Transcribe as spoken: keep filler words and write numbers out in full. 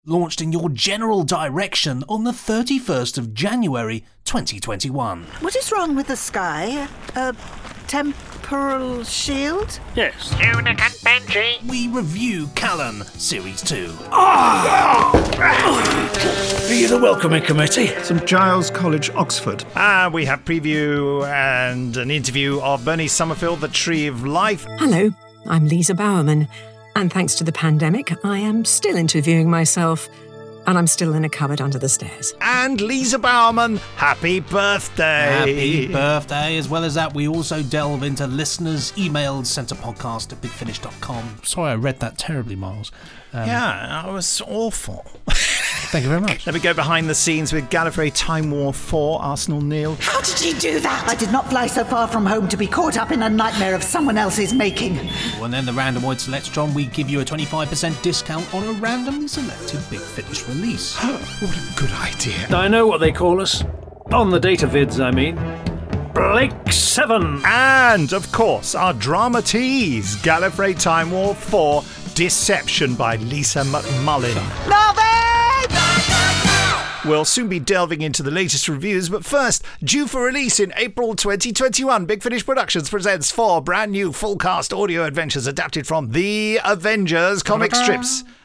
launched in your general direction on the thirty-first of January twenty twenty-one. What is wrong with the sky? A temporal shield? Yes. Tunic and Benji. We review Callan Series two. Be the welcoming committee. Saint Giles College, Oxford. And we have preview and an interview of Bernie Summerfield, The Tree of Life. Hello, I'm Lisa Bowerman. And thanks to the pandemic, I am still interviewing myself. And I'm still in a cupboard under the stairs. And Lisa Bowerman, happy birthday. Happy birthday. As well as that, we also delve into listeners' emails sent to podcast at big finish dot com. Sorry I read that terribly, Miles. Um, yeah, that was awful. Thank you very much. Then we go behind the scenes with Gallifrey Time War four, Arsenal Neil. How did he do that? I did not fly so far from home to be caught up in a nightmare of someone else's making. Well, and then the Randomoid Selectron, we give you a twenty-five percent discount on a randomly selected Big Finish release. What a good idea. I know what they call us. On the data vids, I mean. Blake seven. And, of course, our drama tease, Gallifrey Time War four, Deception by Lisa McMullin. Love it! We'll soon be delving into the latest reviews, but first, due for release in April twenty twenty-one, Big Finish Productions presents four brand new full-cast audio adventures adapted from The Avengers comic strips.